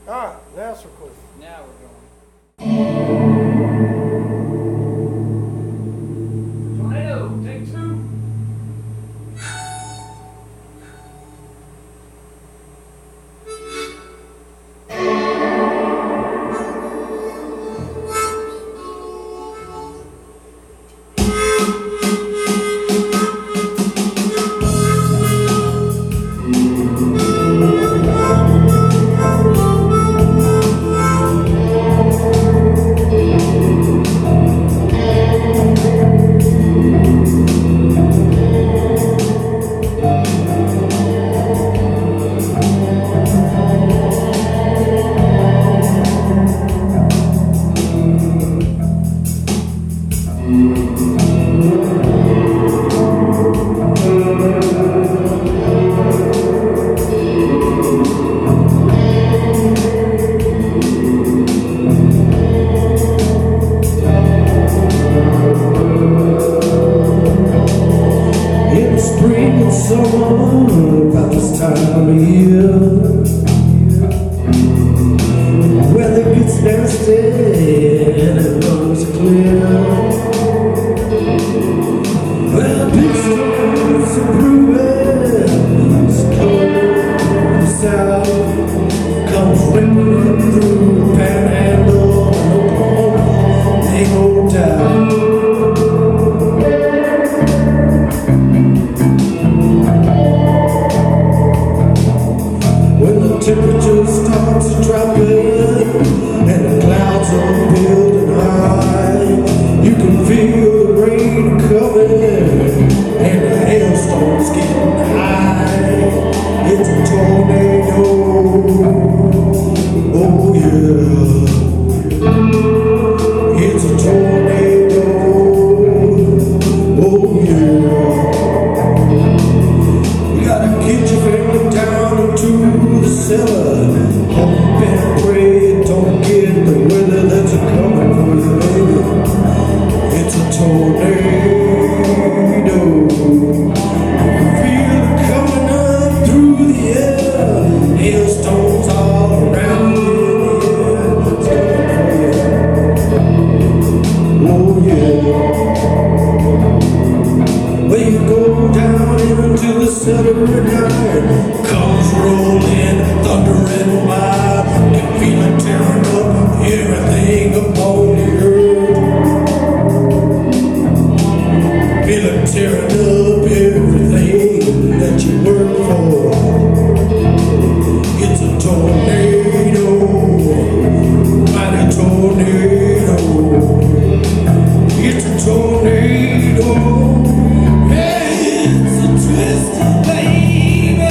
All right, now it's recording. Now we're going. Tornado, take two. Spring and summer, about this time of year, weather gets nasty and the lungs are clear. Well, big storms are brewing, it's cold south, comes ripping through the panhandle of Oklahoma, big old town. Temperature starts dropping and the clouds are building high. You can feel the rain coming and the hailstorm's getting high. It's a tornado, oh yeah. It's a tornado, oh yeah. You gotta get your family down into the cellar. Hope and pray don't get the weather that's coming for you, baby. It's a tornado. You feel it coming up through the air. Hailstones all around you. It's coming for you. Oh yeah. Well, you go down into the center of night, comes rolling, thunder and wild. You can feel it tearing up everything upon the earth. Feel it tearing up everything that you work for. It's a tornado, mighty tornado. It's a tornado. It's a twisted baby.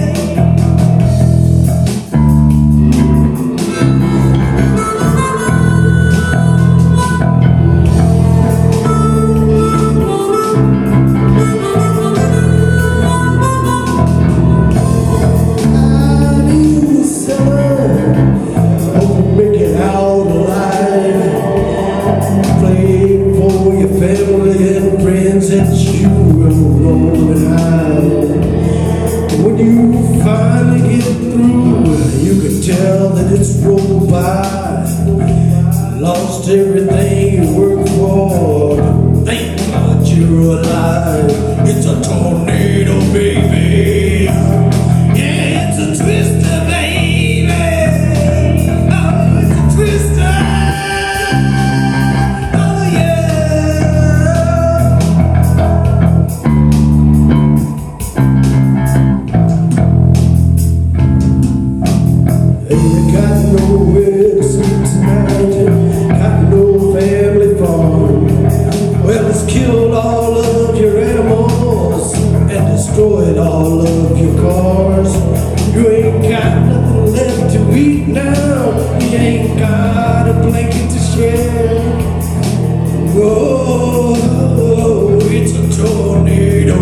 Out in the summer, hope you make it out alive. Playing for your family and friends that you will hide. When you finally get through, you can tell that it's rolled by. Lost everything you worked for, but thank God you're alive. It's a tornado, baby. Yeah, it's a twister, baby. Oh, it's a twister. Oh, yeah. Hey, you got nowhere to sleep tonight, got no family farm. Well, it's killed all of your animals and destroyed all of your cars. You ain't got nothing left to eat now, you ain't got a blanket to share. Oh, it's a tornado.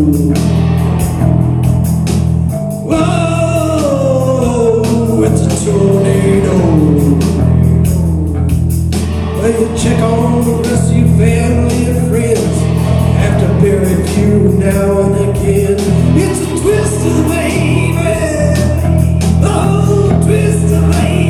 Whoa, it's a tornado. Well, you check on the rest of your family and friends, have to bury a few now and again. It's a twister, baby. Oh, twister, baby.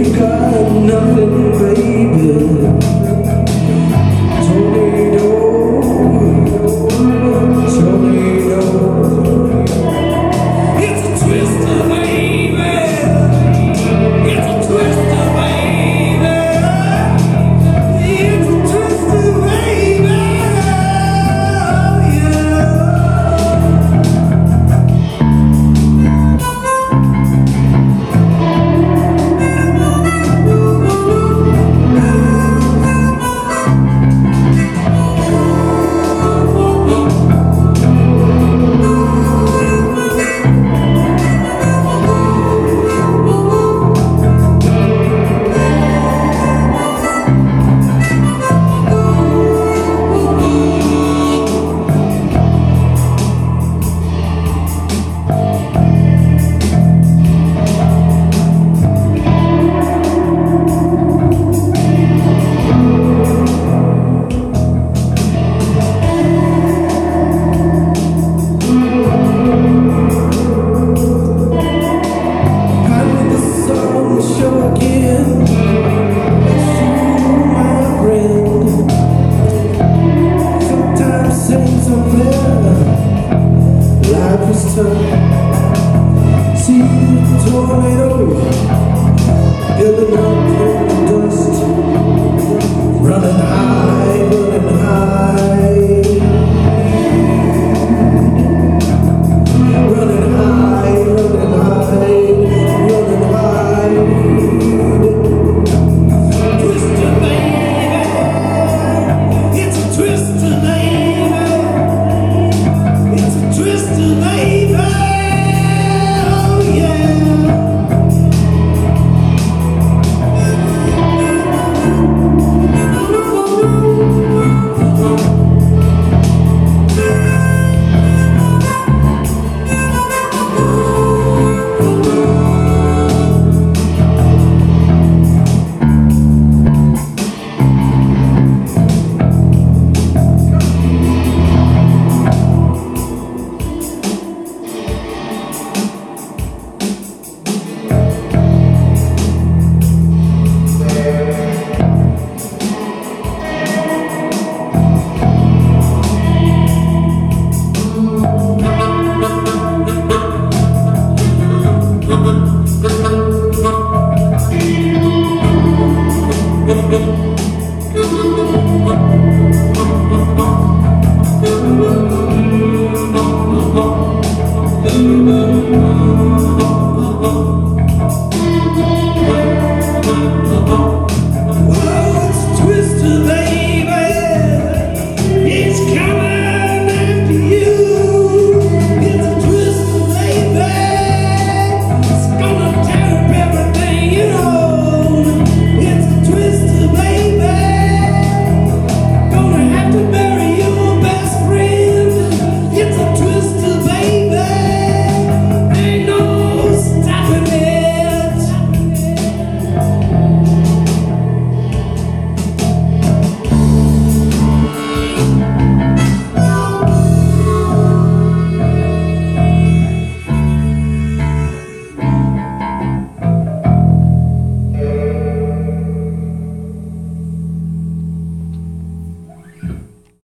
you got nothing, baby. Tornado, tornado. It's a twister, baby. It's a twister, baby. It's a twister, baby. Life is tough. See the tornado building up.